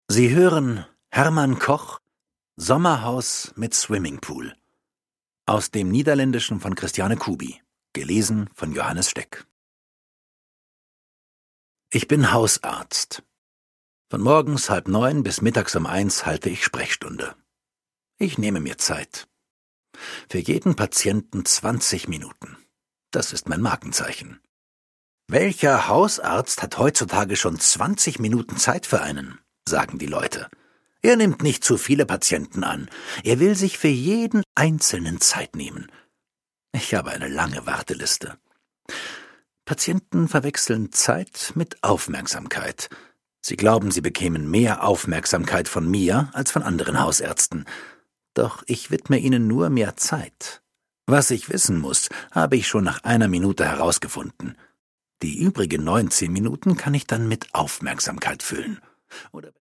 Sie hören Hermann Koch, Sommerhaus mit Swimmingpool. Aus dem Niederländischen von Christiane Kubi. Gelesen von Johannes Steck. Ich bin Hausarzt. Von morgens 8:30 bis mittags um 1 halte ich Sprechstunde. Ich nehme mir Zeit. Für jeden Patienten 20 Minuten. Das ist mein Markenzeichen. Welcher Hausarzt hat heutzutage schon 20 Minuten Zeit für einen, sagen die Leute. Er nimmt nicht zu viele Patienten an. Er will sich für jeden Einzelnen Zeit nehmen. Ich habe eine lange Warteliste. Patienten verwechseln Zeit mit Aufmerksamkeit. Sie glauben, sie bekämen mehr Aufmerksamkeit von mir als von anderen Hausärzten. Doch ich widme ihnen nur mehr Zeit. Was ich wissen muss, habe ich schon nach 1 Minute herausgefunden. Die übrigen 19 Minuten kann ich dann mit Aufmerksamkeit füllen. Oder